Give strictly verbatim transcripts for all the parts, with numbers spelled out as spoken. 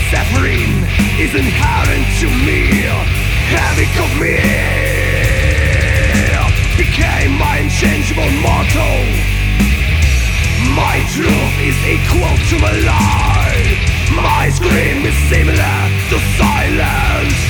Suffering is inherent to me. Havoc of me became my unchangeable motto. My truth is equal to my lie. My scream is similar to silence.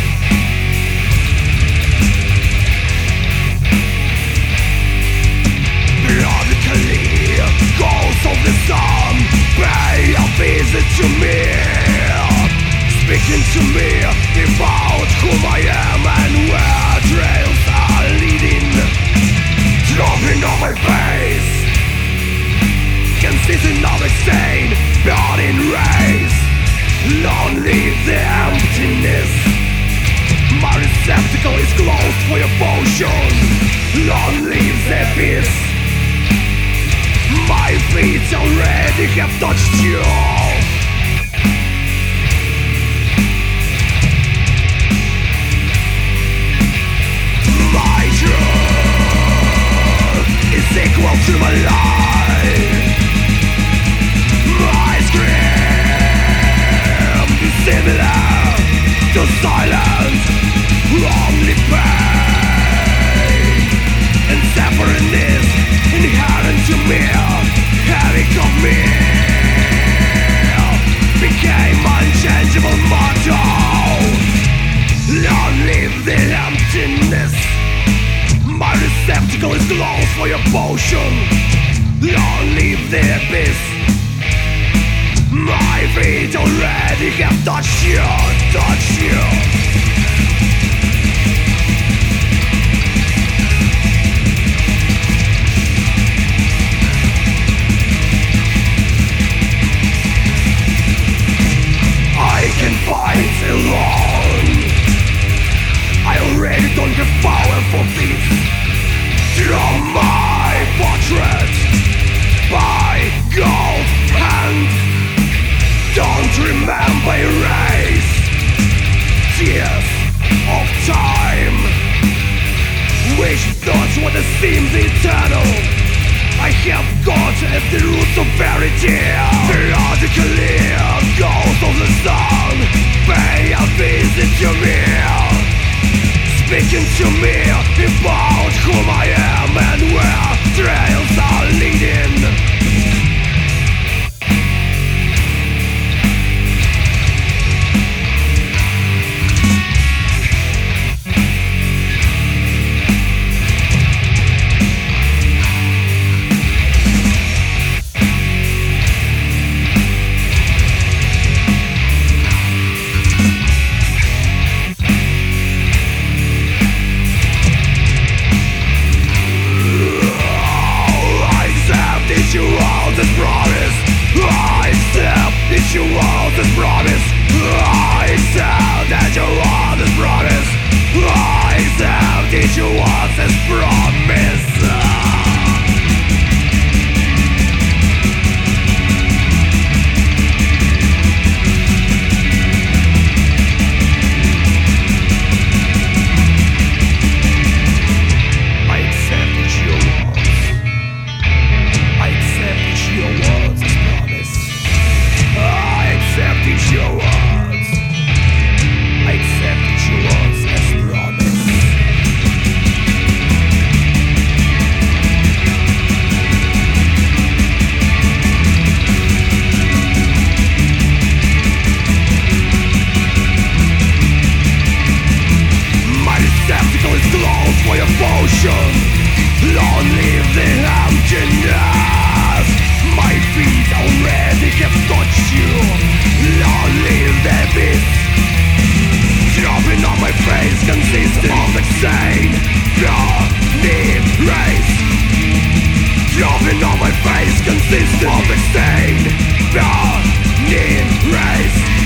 Periodically, ghosts of the sun pay a visit to me, speaking to me about whom I am and where trails are leading. Dropping on my face, consisting of a stain, burning rays. Lonely the emptiness. My receptacle is closed for your potion. Lonely the abyss. My feet already have touched you. My truth is equal to my life. My scream is similar to silence. Only pain and suffering is inherent to me. Havoc of me became unchangeable motto. Long live the emptiness. My receptacle is closed for your potion. Long live the abyss. My feet already have touched you, touched you. I can fight alone. I already don't have power for this. Draw my portrait by gold hand. Don't remember erase tears of time. Wish thoughts what seems eternal. I have got at the roots of verity. Periodically, ghosts of the sun pay a visit to me, speaking to me about whom I am and where trails are leading. You all this promise. I accept that you all this promise. I accept that you all this promise. I accept that you all. I accept that you all this promise. I accept each your words. I accept each your words as promise. My receptacle is closed for your potion. Long live the emptiness. My feet already have touched you. Long live the abyss. Dropping on my face consisting of the same burning rays. Dropping on my face consisting of the same burning rays.